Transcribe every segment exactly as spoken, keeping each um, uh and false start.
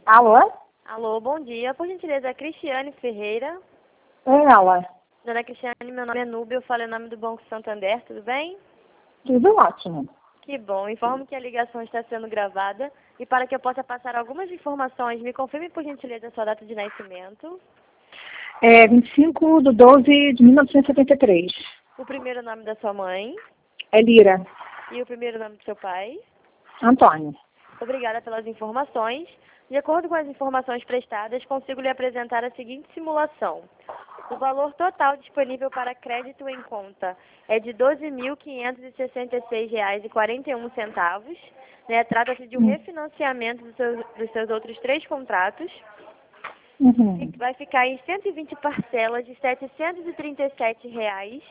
Alô? Alô, bom dia. Por gentileza, Cristiane Ferreira. É ela. Dona Cristiane, meu nome é Núbia, eu falo em nome do Banco Santander, tudo bem? Tudo ótimo. Que bom. Informo que a ligação está sendo gravada e para que eu possa passar algumas informações, me confirme por gentileza a sua data de nascimento, É vinte e cinco de doze de mil novecentos e setenta e três. o primeiro nome da sua mãe É Lira. e o primeiro nome do seu pai. Antônio. Obrigada pelas informações. De acordo com as informações prestadas, consigo lhe apresentar a seguinte simulação. O valor total disponível para crédito em conta é de doze mil quinhentos e sessenta e seis reais e quarenta e um centavos. Né? Trata-se de um Hum. refinanciamento dos seus, dos seus outros três contratos. Uhum. Vai ficar em cento e vinte parcelas de setecentos e trinta e sete reais,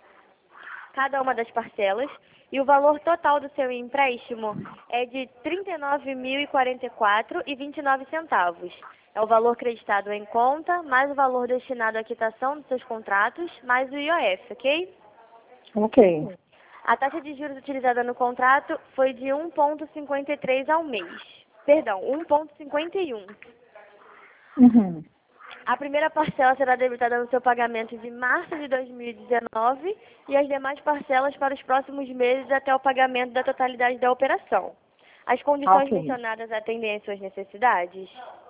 cada uma das parcelas. E o valor total do seu empréstimo é de trinta e nove mil e quarenta e quatro reais e vinte e nove centavos. É o valor creditado em conta, mais o valor destinado à quitação dos seus contratos, mais o I O F, ok? Ok. A taxa de juros utilizada no contrato foi de um vírgula cinquenta e três ao mês. Perdão, um vírgula cinquenta e um. Uhum. A primeira parcela será debitada no seu pagamento de março de dois mil e dezenove e as demais parcelas para os próximos meses até o pagamento da totalidade da operação. As condições Ok. mencionadas atendem às suas necessidades?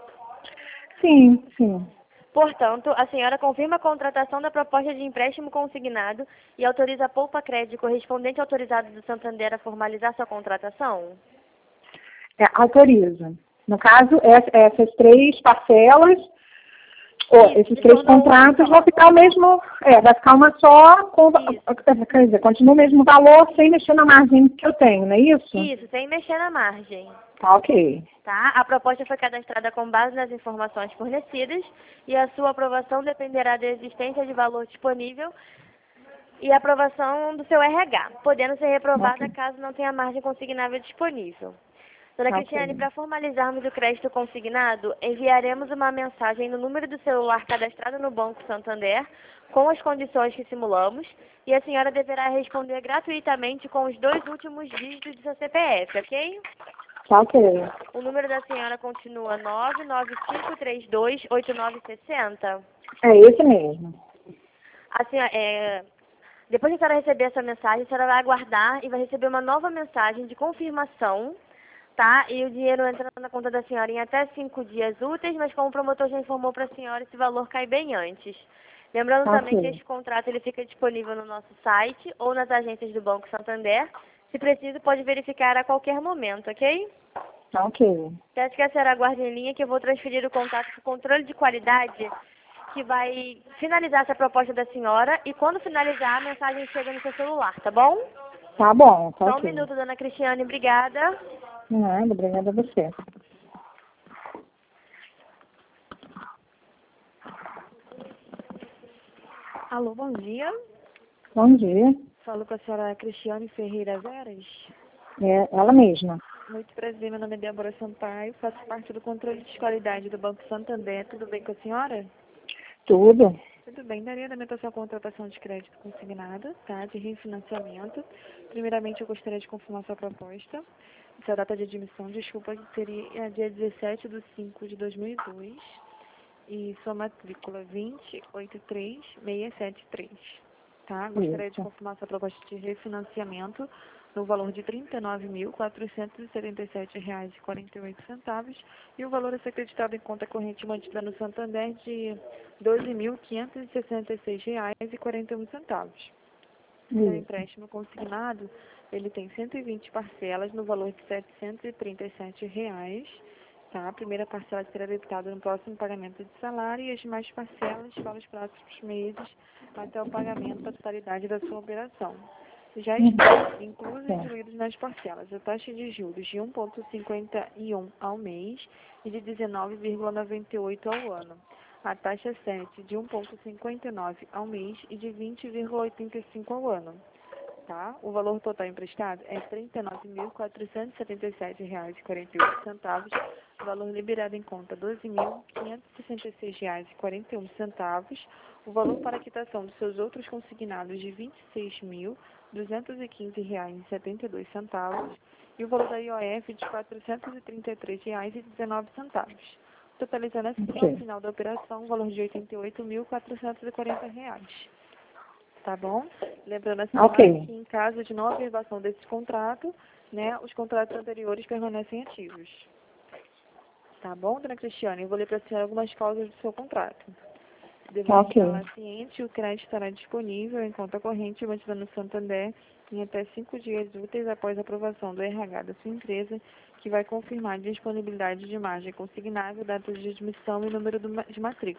Sim, sim. Portanto, a senhora confirma a contratação da proposta de empréstimo consignado e autoriza a Poupa Crédito correspondente autorizado do Santander a formalizar sua contratação? É, autoriza. No caso, ess- essas três parcelas, ou Isso, esses se três tornou uma contratos só. vão ficar o mesmo, é, vai ficar uma só, com, Isso. quer dizer, continua o mesmo valor sem mexer na margem que eu tenho, não é isso? Isso, sem mexer na margem. Tá, ok. Tá? A proposta foi cadastrada com base nas informações fornecidas e a sua aprovação dependerá da existência de valor disponível e aprovação do seu R H, podendo ser reprovada Ok. caso não tenha margem consignável disponível. Dona Cristiane, Ok. para formalizarmos o crédito consignado, enviaremos uma mensagem no número do celular cadastrado no Banco Santander com as condições que simulamos e a senhora deverá responder gratuitamente com os dois últimos dígitos do seu C P F, ok? Tá, ok. O número da senhora continua nove nove cinco três dois oito nove seis zero. É esse mesmo. A senhora, é, depois que a senhora receber essa mensagem, a senhora vai aguardar e vai receber uma nova mensagem de confirmação, tá? E o dinheiro entra na conta da senhora em até cinco dias úteis, mas como o promotor já informou para a senhora, esse valor cai bem antes. Lembrando Tá, também que ok. este contrato ele fica disponível no nosso site ou nas agências do Banco Santander. Se preciso, pode verificar a qualquer momento, ok? Tá, ok. Peço que a senhora aguarde em linha que eu vou transferir o contato para o controle de qualidade que vai finalizar essa proposta da senhora e quando finalizar a mensagem chega no seu celular, tá bom? Tá bom, tá Só um ok. minuto, dona Cristiane, obrigada. Nada, obrigada a você. Alô, bom dia. Bom dia. Falo com a senhora Cristiane Ferreira Veras. É ela mesma. Muito prazer, meu nome é Débora Sampaio, faço parte do controle de qualidade do Banco Santander. Tudo bem com a senhora? Tudo. Tudo bem, daria andamento à sua contratação de crédito consignado, tá? De refinanciamento. Primeiramente, eu gostaria de confirmar sua proposta. Sua data de admissão, desculpa, seria dia dezessete de cinco de dois mil e dois. E sua matrícula vinte oito três seis sete três. Tá? Gostaria de Isso. confirmar sua proposta de refinanciamento no valor de trinta e nove mil quatrocentos e setenta e sete reais e quarenta e oito centavos e o valor a ser acreditado em conta corrente mantida no Santander de doze mil quinhentos e sessenta e seis reais e quarenta e um centavos. Seu Isso. empréstimo consignado, ele tem cento e vinte parcelas no valor de setecentos e trinta e sete reais. Tá? A primeira parcela será debitada no próximo pagamento de salário e as demais parcelas para os próximos meses até o pagamento da totalidade da sua operação. Já Uhum. estão inclusos e É. incluídos nas parcelas a taxa de juros de um vírgula cinquenta e um ao mês e de dezenove vírgula noventa e oito ao ano. A taxa sete de um vírgula cinquenta e nove ao mês e de vinte vírgula oitenta e cinco ao ano. Tá? O valor total emprestado é trinta e nove mil quatrocentos e setenta e sete reais e quarenta e oito centavos, Valor liberado em conta doze mil quinhentos e sessenta e seis reais e quarenta e um centavos. O valor para quitação dos seus outros consignados de vinte e seis mil duzentos e quinze reais e setenta e dois centavos. E o valor da I O F de quatrocentos e trinta e três reais e dezenove centavos. Totalizando assim, Ok. ao final da operação, o valor de oitenta e oito mil quatrocentos e quarenta reais. Tá bom? Lembrando assim, Ok. que em caso de não averbação desse contrato, né, os contratos anteriores permanecem ativos. Tá bom, dona Cristiane? Eu vou ler para a senhora algumas cláusulas do seu contrato. Devendo Ok. estar ciente, o crédito estará disponível em conta corrente mantida no Santander em até cinco dias úteis após a aprovação do R H da sua empresa, que vai confirmar a disponibilidade de margem consignável, data de admissão e número do ma- de matrícula.